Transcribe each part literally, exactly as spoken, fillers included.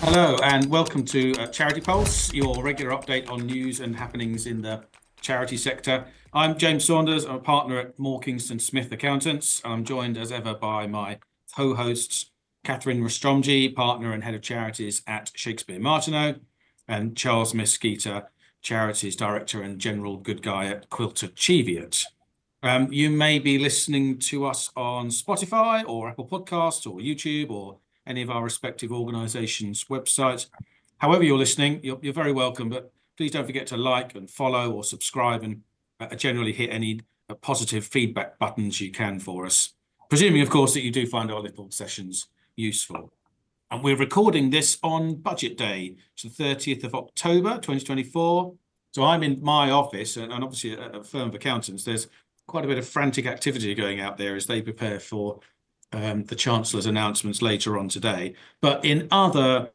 Hello and welcome to uh, Charity Pulse, your regular update on news and happenings in the charity sector. I'm James Saunders. I'm a partner at Moore Kingston Smith Accountants. I'm joined as ever by my co-hosts, Catherine Rostromji, partner and head of charities at Shakespeare Martineau, and Charles Mesquita, charities director and general good guy at Quilter Cheviot. Um, you may be listening to us on Spotify or Apple Podcasts or YouTube or any of our respective organisations' websites. However you're listening, you're, you're very welcome, but please don't forget to like and follow or subscribe and uh, generally hit any uh, positive feedback buttons you can for us, presuming, of course, that you do find our little sessions useful. And we're recording this on Budget Day, it's the thirtieth of October, twenty twenty-four. So I'm in my office, and obviously at a firm of accountants, there's quite a bit of frantic activity going out there as they prepare for um, the Chancellor's announcements later on today. But in other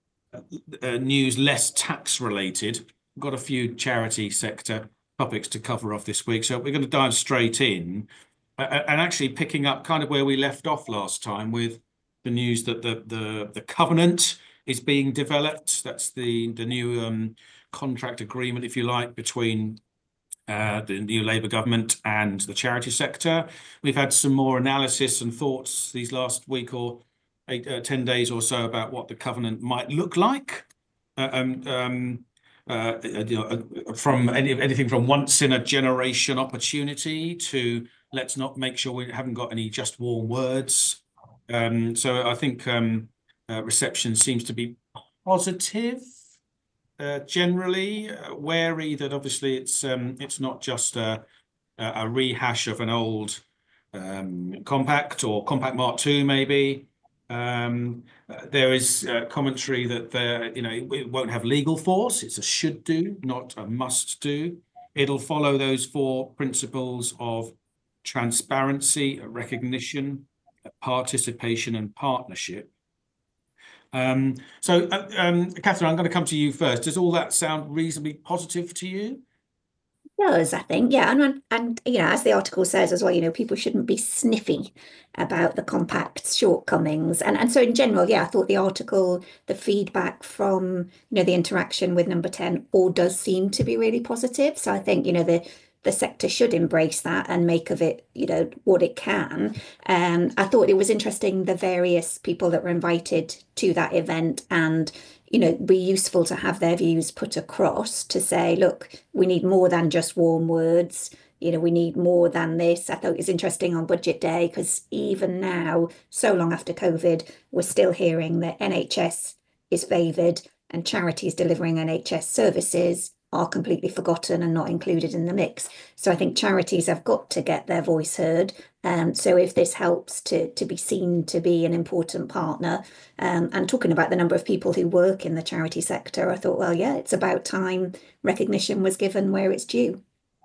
uh, news, less tax related, we've got a few charity sector topics to cover off this week. So we're going to dive straight in uh, and actually picking up kind of where we left off last time with the news that the the, the covenant is being developed. That's the, the new um, contract agreement, if you like, between Uh, the new Labour government and the charity sector. We've had some more analysis and thoughts these last week or eight, uh, ten days or so about what the covenant might look like. Uh, um, um, uh, you know, uh, from any, anything from once in a generation opportunity to let's not make sure we haven't got any just warm words. Um, so I think um, uh, reception seems to be positive. Uh, generally uh, wary that obviously it's um, it's not just a, a rehash of an old um, compact or compact Mark two maybe. Um, uh, there is uh, commentary that there, you know, it, it won't have legal force. It's a should do, not a must do. It'll follow those four principles of transparency, recognition, participation, and partnership. Um, so, uh, um, Catherine, I'm going to come to you first. Does all that sound reasonably positive to you? Does, I think, yeah, and and you know, as the article says as well, you know, people shouldn't be sniffy about the compact's shortcomings, and and so in general, yeah, I thought the article, the feedback from you know the interaction with Number ten, all does seem to be really positive. So I think you know the the sector should embrace that and make of it you know what it can. Um, I thought it was interesting the various people that were invited to that event and you know, be useful to have their views put across to say, look, we need more than just warm words. You know, we need more than this. I thought it was interesting on Budget Day because even now, so long after COVID, we're still hearing that N H S is favoured and charities delivering N H S services are completely forgotten and not included in the mix. So I think charities have got to get their voice heard. Um, so if this helps to to be seen to be an important partner, um, and talking about the number of people who work in the charity sector, I thought, well, yeah, it's about time recognition was given where it's due.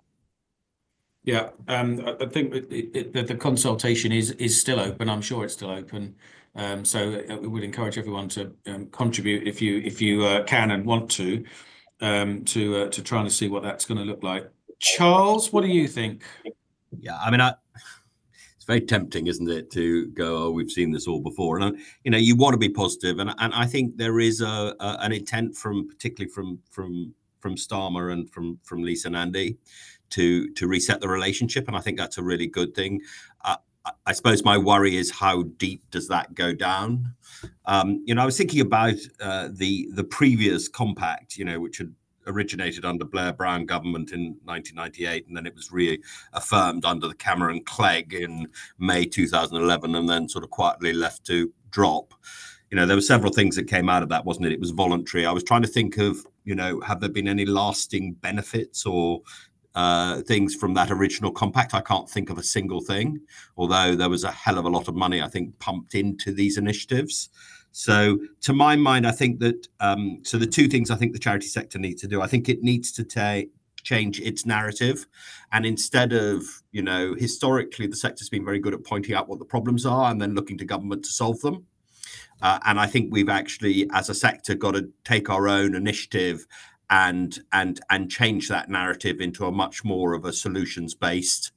Yeah, um, I I think it, it, that the consultation is is still open. I'm sure it's still open. Um, so uh, we would encourage everyone to um, contribute if you if you uh, can and want to um, to uh, to trying to see what that's going to look like. Charles, what do you think? Yeah, I mean, I, it's very tempting, isn't it, to go, oh, we've seen this all before. And, you know, you want to be positive. And, and I think there is a, a an intent from, particularly from from from Starmer and from from Lisa Nandy to to reset the relationship. And I think that's a really good thing. Uh, I suppose my worry is how deep does that go down? Um, you know, I was thinking about uh, the the previous compact, you know, which had originated under Blair Brown government in nineteen ninety-eight, and then it was reaffirmed under the Cameron Clegg in May two thousand eleven, and then sort of quietly left to drop. You know, there were several things that came out of that, wasn't it? It was voluntary. I was trying to think of, you know, have there been any lasting benefits or uh, things from that original compact? I can't think of a single thing, although there was a hell of a lot of money, I think, pumped into these initiatives. So to my mind, I think that, um, so the two things I think the charity sector needs to do, I think it needs to take change its narrative. And instead of, you know, historically, the sector's been very good at pointing out what the problems are and then looking to government to solve them. Uh, and I think we've actually, as a sector, got to take our own initiative and and and change that narrative into a much more of a solutions-based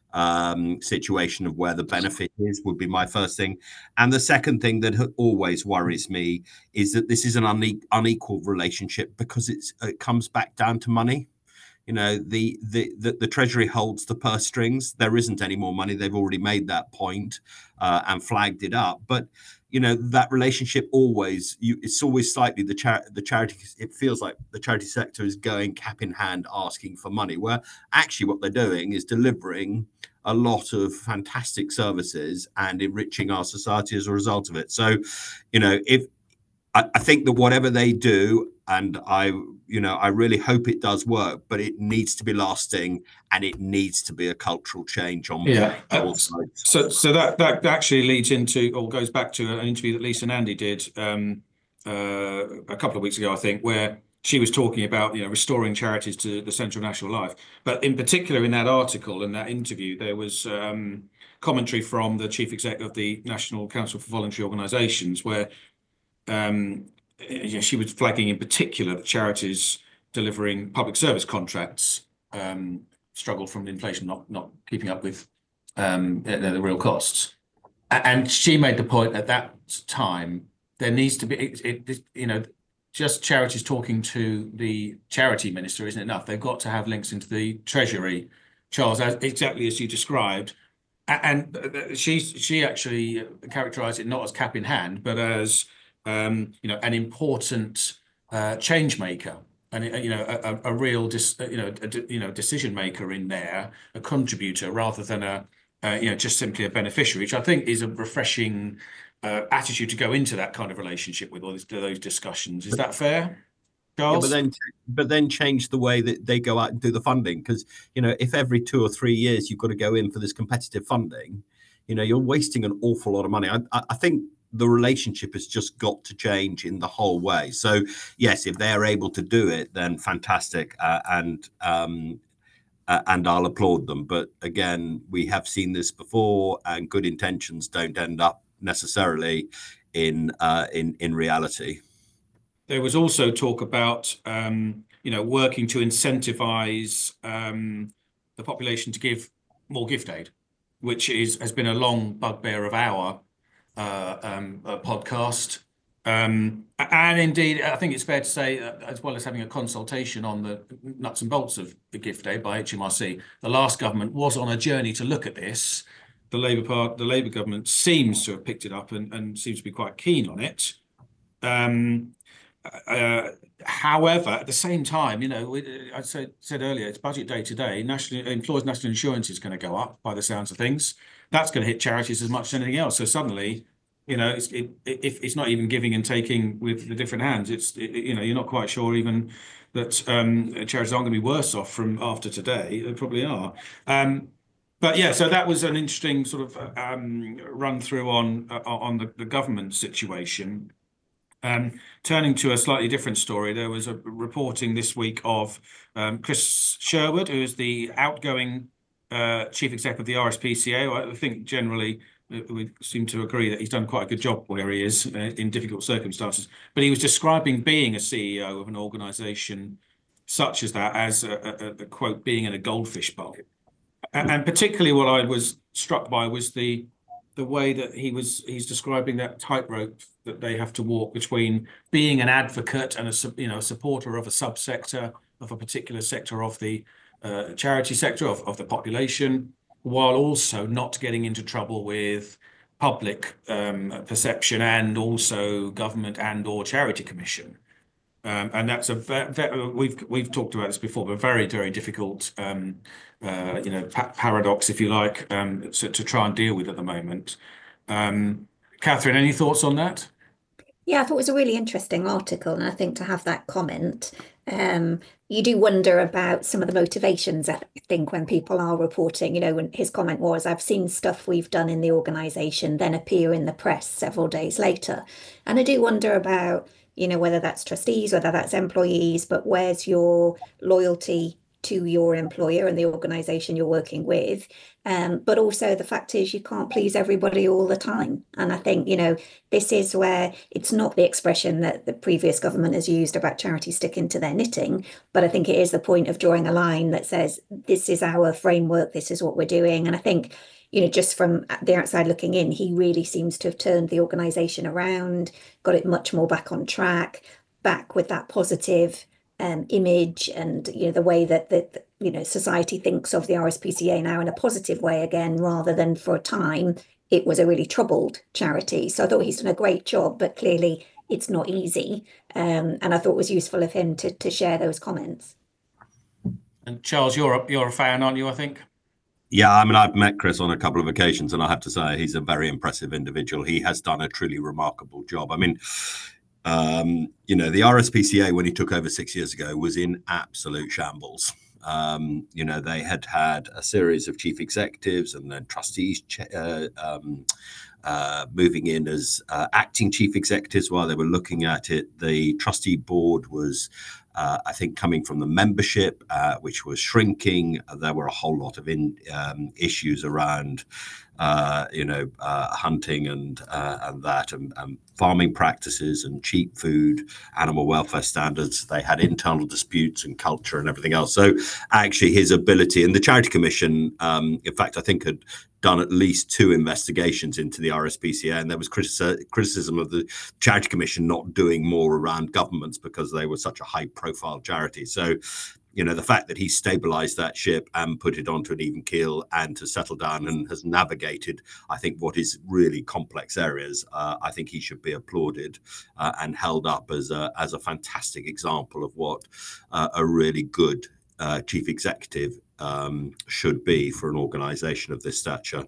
um, situation of where the benefit is would be my first thing. And the second thing that always worries me is that this is an une- unequal relationship because it's, it comes back down to money. You know, the, the the the Treasury holds the purse strings. There isn't any more money. They've already made that point, uh, and flagged it up. But you know, that relationship always, you, it's always slightly the char- the charity. It feels like the charity sector is going cap in hand, asking for money. Where actually, what they're doing is delivering a lot of fantastic services and enriching our society as a result of it. So, you know, if I, I think that whatever they do, and I, you know, I really hope it does work, but it needs to be lasting, and it needs to be a cultural change on Yeah. all Uh, sides. so, so that that actually leads into, or goes back to an interview that Lisa Nandy did um, uh, a couple of weeks ago, I think, where she was talking about, you know, restoring charities to the centre of national life. But in particular, in that article and that interview, there was um, commentary from the chief exec of the National Council for Voluntary Organisations, where um, you know, she was flagging in particular that charities delivering public service contracts um, struggle from inflation, not not keeping up with um, the, the real costs. And she made the point at that time there needs to be, it, it, you know, just charities talking to the charity minister isn't enough. They've got to have links into the Treasury, Charles, as, exactly as you described. And she she actually characterised it not as cap in hand, but as um, you know, an important uh, change maker, and you know, a, a real dis, you know, a, you know, decision maker in there, a contributor rather than a uh, you know, just simply a beneficiary, which I think is a refreshing uh, attitude to go into that kind of relationship with all these, those discussions. Is that fair, Charles? Yeah, but then, but then change the way that they go out and do the funding, because you know, if every two or three years you've got to go in for this competitive funding, you know, you're wasting an awful lot of money. I, I think the relationship has just got to change in the whole way. So yes, if they're able to do it, then fantastic, uh, and um, uh, and I'll applaud them. But again, we have seen this before, and good intentions don't end up necessarily in uh, in in reality. There was also talk about, um, you know, working to incentivize um, the population to give more gift aid, which is has been a long bugbear of our uh, um, uh, podcast. Um, and indeed, I think it's fair to say, uh, as well as having a consultation on the nuts and bolts of the gift aid by H M R C, the last government was on a journey to look at this. The Labour part, the Labour government seems to have picked it up and, and seems to be quite keen on it. Um, Uh, however, at the same time, you know, I said, said earlier, it's budget day today. National employers' national insurance is going to go up by the sounds of things. That's going to hit charities as much as anything else. So suddenly, you know, it's, it, it, it's not even giving and taking with the different hands. It's, it, you know, you're not quite sure even that um, charities aren't going to be worse off from after today. They probably are. Um, but yeah, so that was an interesting sort of um, run through on uh, on the, the government situation. Um, turning to a slightly different story, there was a reporting this week of um, Chris Sherwood, who is the outgoing uh, chief exec of the R S P C A. I think generally we seem to agree that he's done quite a good job where he is uh, in difficult circumstances. But he was describing being a C E O of an organisation such as that as a, a, a quote, being in a goldfish bowl. And, and particularly what I was struck by was the the way that he was he's describing that tightrope that they have to walk between being an advocate and a you know a supporter of a subsector of a particular sector of the uh, charity sector of, of the population, while also not getting into trouble with public um, perception and also government and or charity commission. Um, and that's a we've we've talked about this before, but very very difficult, um, uh, you know, pa paradox, if you like, um, so, to try and deal with at the moment. Um, Catherine, any thoughts on that? Yeah, I thought it was a really interesting article, and I think to have that comment, um, you do wonder about some of the motivations. I think when people are reporting, you know, when his comment was, "I've seen stuff we've done in the organisation then appear in the press several days later," and I do wonder about, you know, whether that's trustees, whether that's employees, but where's your loyalty to your employer and the organization you're working with. Um, but also the fact is you can't please everybody all the time. And I think, you know, this is where it's not the expression that the previous government has used about charities sticking to their knitting, but I think it is the point of drawing a line that says, this is our framework, this is what we're doing. And I think, you know, just from the outside looking in, he really seems to have turned the organization around, got it much more back on track, back with that positive um, image, and you know the way that that you know society thinks of the R S P C A now in a positive way again, rather than for a time it was a really troubled charity. So I thought he's done a great job, but clearly it's not easy. Um, and I thought it was useful of him to to share those comments. And Charles, you're a, you're a fan, aren't you? I think. Yeah, I mean, I've met Chris on a couple of occasions, and I have to say he's a very impressive individual. He has done a truly remarkable job. I mean, um, you know, the R S P C A, when he took over six years ago, was in absolute shambles. Um, you know, they had had a series of chief executives and then trustees uh, um, uh, moving in as uh, acting chief executives while they were looking at it. The trustee board was Uh, I think coming from the membership, uh, which was shrinking. There were a whole lot of in, um, issues around, uh, you know, uh, hunting and uh, and that, and, and farming practices and cheap food, animal welfare standards. They had internal disputes and culture and everything else. So actually his ability, and the Charity Commission, um, in fact, I think had done at least two investigations into the R S P C A, and there was critici- criticism of the Charity Commission not doing more around governments because they were such a high-profile charity. So, you know, the fact that he stabilized that ship and put it onto an even keel and to settle down and has navigated, I think, what is really complex areas, uh, I think he should be applauded uh, and held up as a, as a fantastic example of what uh, a really good uh, chief executive um, should be for an organization of this stature.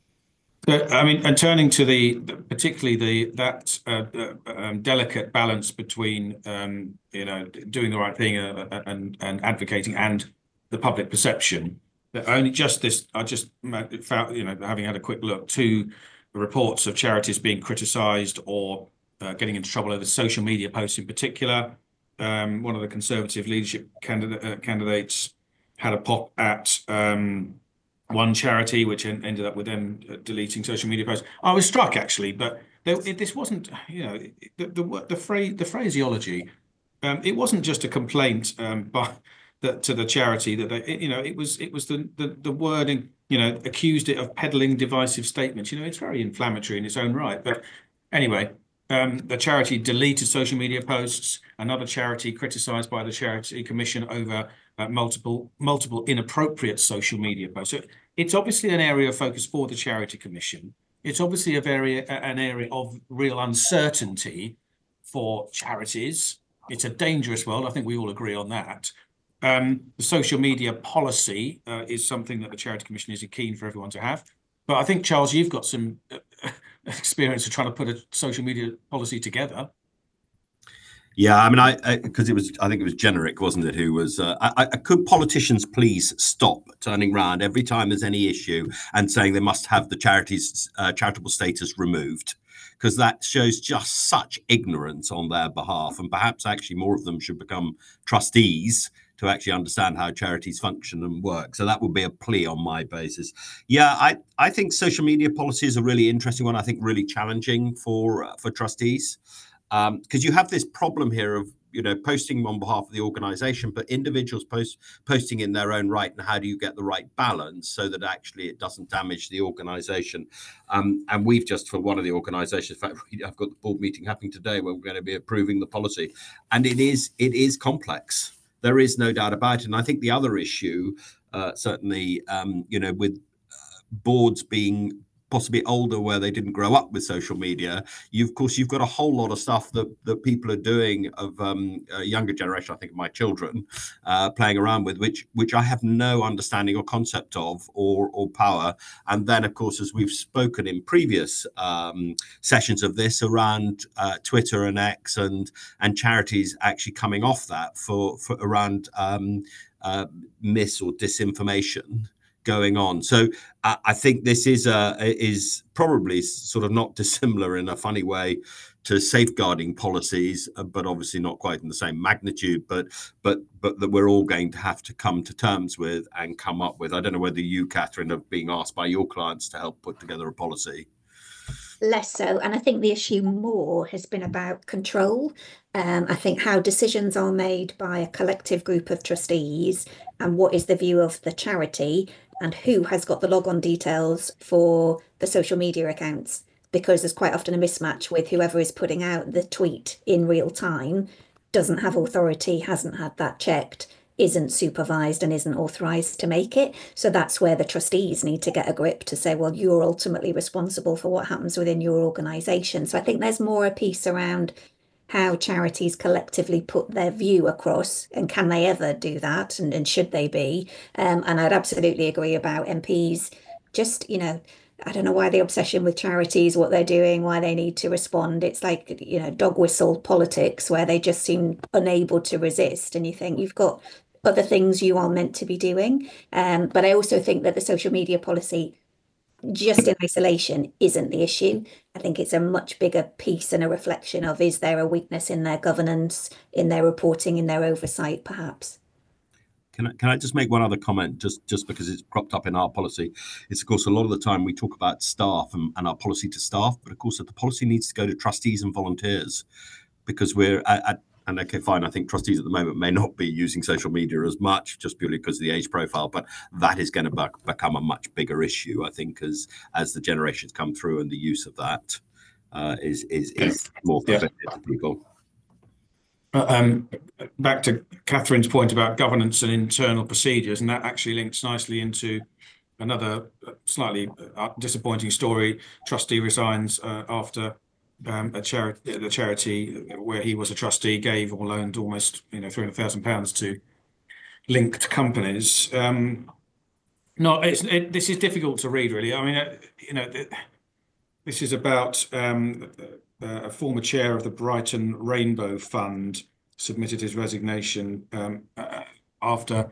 I mean, and turning to the, particularly the that uh, uh, um, delicate balance between, um, you know, doing the right thing uh, and and advocating and the public perception. That only just this, I just found, you know, having had a quick look, two reports of charities being criticised or uh, getting into trouble over social media posts in particular. Um, one of the Conservative leadership candidate, uh, candidates had a pop at um, one charity, which en- ended up with them deleting social media posts. I was struck actually, but there, it, this wasn't, you know, the the the phrase, the phraseology. Um, it wasn't just a complaint um, by the, to the charity that they, it, you know, it was it was the, the the wording, you know, accused it of peddling divisive statements. You know, it's very inflammatory in its own right. But anyway, um, the charity deleted social media posts. Another charity criticised by the Charity Commission over uh, multiple multiple inappropriate social media posts. So it's obviously an area of focus for the Charity Commission. It's obviously a very an area of real uncertainty for charities. It's a dangerous world. I think we all agree on that. Um, the social media policy uh, is something that the Charity Commission is keen for everyone to have. But I think, Charles, you've got some uh, experience of trying to put a social media policy together. Yeah, I mean, I because it was, I think it was Generic, wasn't it? Who was? Uh, I, I could politicians please stop turning around every time there's any issue and saying they must have the charity's uh, charitable status removed, because that shows just such ignorance on their behalf, and perhaps actually more of them should become trustees to actually understand how charities function and work. So that would be a plea on my basis. Yeah, I, I think social media policy is a really interesting one. I think really challenging for uh, for trustees. Because um, you have this problem here of, you know, posting on behalf of the organization, but individuals post posting in their own right, and how do you get the right balance so that actually it doesn't damage the organization? Um, and we've just, for one of the organizations, in fact, I've got the board meeting happening today where we're going to be approving the policy, and it is it is complex. There is no doubt about it. And I think the other issue, uh, certainly, um, you know, with uh, boards being possibly older, where they didn't grow up with social media, you of course you've got a whole lot of stuff that that people are doing of um, a younger generation, I think of my children, uh, playing around with, which which I have no understanding or concept of or or power. And then of course, as we've spoken in previous um, sessions of this around uh, Twitter and X and and charities actually coming off that for for around um, uh, mis or disinformation going on. So uh, I think this is uh, is probably sort of not dissimilar in a funny way to safeguarding policies, uh, but obviously not quite in the same magnitude, but but but that we're all going to have to come to terms with and come up with. I don't know whether you, Catherine, are being asked by your clients to help put together a policy. Less so, and I think the issue more has been about control. Um, I think how decisions are made by a collective group of trustees and what is the view of the charity and who has got the logon details for the social media accounts, because there's quite often a mismatch with whoever is putting out the tweet in real time doesn't have authority, hasn't had that checked, isn't supervised and isn't authorized to make it. So that's where the trustees need to get a grip to say, well, you're ultimately responsible for what happens within your organization. So I think there's more a piece around how charities collectively put their view across, and can they ever do that, and, and should they be? Um, and I'd absolutely agree about M Ps. Just, you know, I don't know why the obsession with charities, what they're doing, why they need to respond. It's like, you know, dog whistle politics where they just seem unable to resist. And you think you've got other things you are meant to be doing. Um, but I also think that the social media policy, just in isolation, isn't the issue. I think it's a much bigger piece and a reflection of, is there a weakness in their governance, in their reporting, in their oversight, perhaps? Can I, can I just make one other comment, just, just because it's cropped up in our policy? It's, of course, a lot of the time we talk about staff and, and our policy to staff, but of course, the policy needs to go to trustees and volunteers, because we're at, at and okay, fine, I think trustees at the moment may not be using social media as much, just purely because of the age profile, but that is going to be- become a much bigger issue, I think, as as the generations come through and the use of that uh, is, is, is more familiar yeah. to people. Um, back to Catherine's point about governance and internal procedures, and that actually links nicely into another slightly disappointing story. Trustee resigns uh, after um, a charity, the charity where he was a trustee gave or loaned almost, you know, three hundred thousand pounds to linked companies. Um, no, it's it, this is difficult to read, really. I mean, uh, you know, th- this is about um, uh, a former chair of the Brighton Rainbow Fund submitted his resignation um, uh, after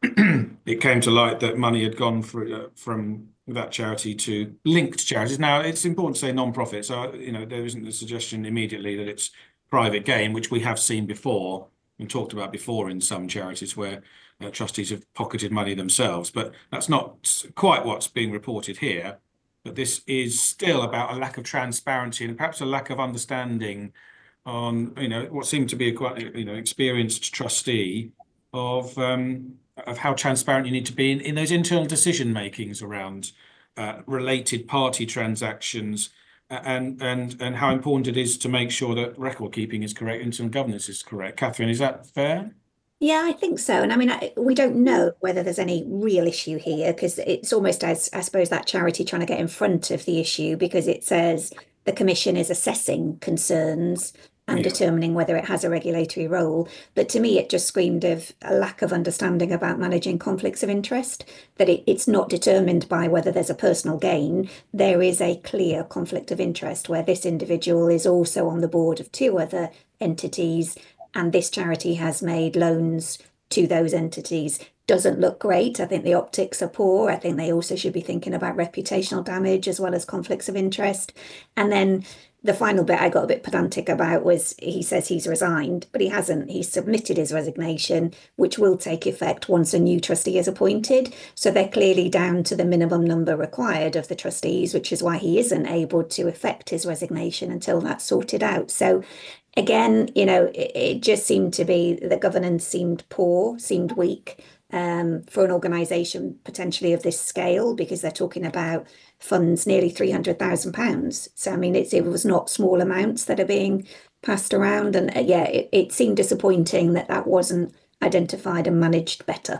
it came to light that money had gone for, uh, from that charity to linked charities. Now, it's important to say non-profit, so you know there isn't a suggestion immediately that it's private gain, which we have seen before and talked about before in some charities where uh, trustees have pocketed money themselves. But that's not quite what's being reported here. But this is still about a lack of transparency and perhaps a lack of understanding on, you know, what seemed to be a quite, you know, experienced trustee of um, of how transparent you need to be in, in those internal decision makings around uh, related party transactions, and and and how important it is to make sure that record keeping is correct and some governance is correct. Catherine, is that fair? Yeah, I think so. And I mean, I, we don't know whether there's any real issue here, because it's almost as, I suppose, that charity trying to get in front of the issue, because it says the commission is assessing concerns and Yeah. determining whether it has a regulatory role. But to me, it just screamed of a lack of understanding about managing conflicts of interest, that it, it's not determined by whether there's a personal gain. There is a clear conflict of interest where this individual is also on the board of two other entities, and this charity has made loans to those entities. Doesn't look great. I think the optics are poor. I think they also should be thinking about reputational damage as well as conflicts of interest. And then the final bit I got a bit pedantic about was he says he's resigned, but he hasn't. He's submitted his resignation, which will take effect once a new trustee is appointed. So they're clearly down to the minimum number required of the trustees, which is why he isn't able to effect his resignation until that's sorted out. So again, you know, it, it just seemed to be the governance seemed poor, seemed weak um, for an organisation potentially of this scale, because they're talking about funds nearly three hundred thousand pounds. So, I mean, it's, it was not small amounts that are being passed around. And uh, yeah, it, it seemed disappointing that that wasn't identified and managed better.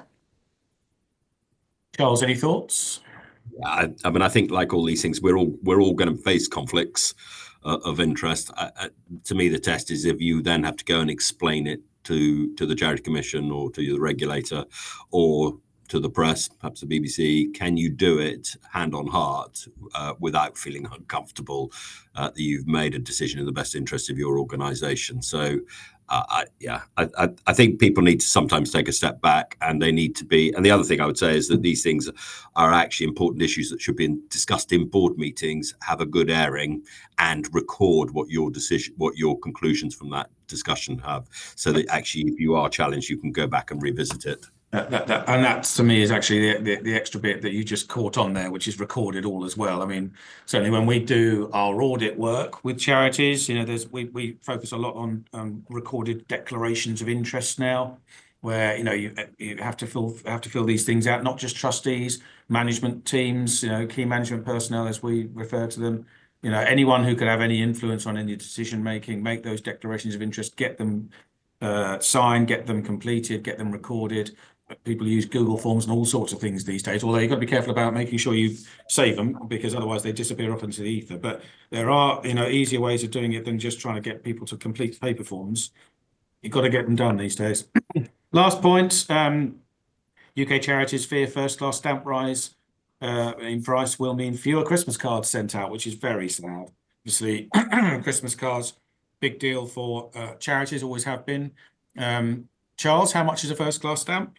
Charles, any thoughts? I, I mean, I think like all these things, we're all we're all going to face conflicts uh, of interest. I, I, to me, the test is if you then have to go and explain it to to the Charity Commission or to the regulator or to the press, perhaps the B B C, can you do it hand on heart uh, without feeling uncomfortable uh, that you've made a decision in the best interest of your organisation? So Uh, I, yeah, I, I, I think people need to sometimes take a step back, and they need to be. And the other thing I would say is that these things are actually important issues that should be discussed in board meetings, have a good airing, and record what your decision, what your conclusions from that discussion have, so that actually, if you are challenged, you can go back and revisit it. That, that, that, and that to me is actually the, the, the extra bit that you just caught on there, which is recorded all as well. I mean, certainly when we do our audit work with charities, you know, there's we, we focus a lot on um, recorded declarations of interest now, where you know you you have to fill have to fill these things out, not just trustees, management teams, you know, key management personnel as we refer to them. You know, anyone who could have any influence on any decision making, make those declarations of interest, get them uh, signed, get them completed, get them recorded. People use Google Forms and all sorts of things these days, although you've got to be careful about making sure you save them, because otherwise they disappear off into the ether. But there are, you know, easier ways of doing it than just trying to get people to complete paper forms. You've got to get them done these days. Last point, um, U K charities fear first-class stamp rise uh, in price will mean fewer Christmas cards sent out, which is very sad. Obviously, Christmas cards, big deal for uh, charities, always have been. Um, Charles, how much is a first-class stamp?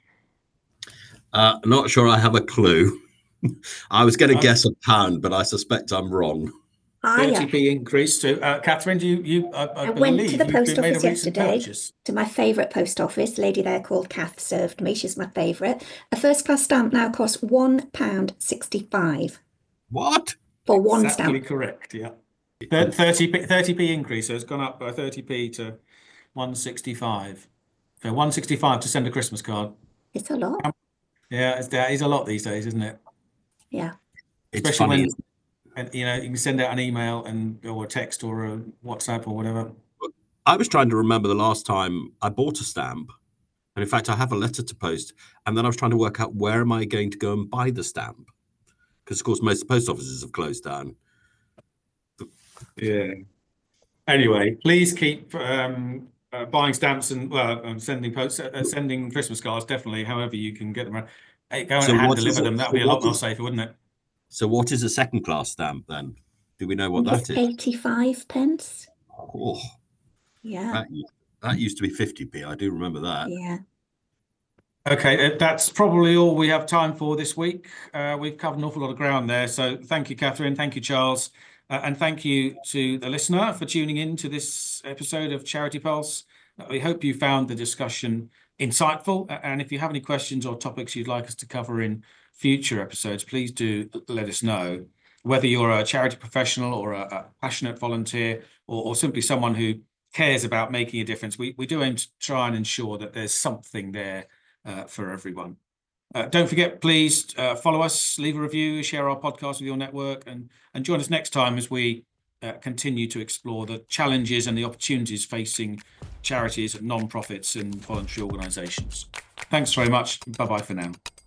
Uh, not sure I have a clue. I was going to guess a pound, but I suspect I'm wrong. thirty p increase to uh, Catherine. Do you? You? I, I, I went to the you've post been made a office recent yesterday purchase. to my favourite post office. Lady there called Kath served me. She's my favourite. A first class stamp now costs one pound sixty-five What? for one Exactly stamp. Correct. Yeah. thirty p thirty p increase. So it's gone up by thirty p to one sixty-five. So one sixty-five to send a Christmas card. It's a lot. Yeah, it's that is a lot these days, isn't it? Yeah. It's Especially funny. when and, you know, you can send out an email and or a text or a WhatsApp or whatever. I was trying to remember the last time I bought a stamp, and in fact, I have a letter to post, and then I was trying to work out where am I going to go and buy the stamp, because of course most post offices have closed down. Yeah. Anyway, please keep um, uh, buying stamps and well, um, sending posts, uh, sending Christmas cards. Definitely, however you can get them around. Hey, go So and hand what is deliver it- them. That'd so be a lot what more is- safer, wouldn't it? So what is a second class stamp then? Do we know what I think that it's is? eighty-five pence. Oh, Yeah. that, that used to be fifty p. I do remember that. Yeah. Okay, uh, that's probably all we have time for this week. Uh, we've covered an awful lot of ground there. So thank you, Catherine. Thank you, Charles. Uh, and thank you to the listener for tuning in to this episode of Charity Pulse. Uh, we hope you found the discussion insightful. Uh, and if you have any questions or topics you'd like us to cover in future episodes, please do let us know. Whether you're a charity professional or a, a passionate volunteer or, or simply someone who cares about making a difference, we, we do aim to try and ensure that there's something there uh, for everyone. Uh, don't forget, please uh, follow us, leave a review, share our podcast with your network, and, and join us next time as we uh, continue to explore the challenges and the opportunities facing charities, non-profits and voluntary organisations. Thanks very much. Bye-bye for now.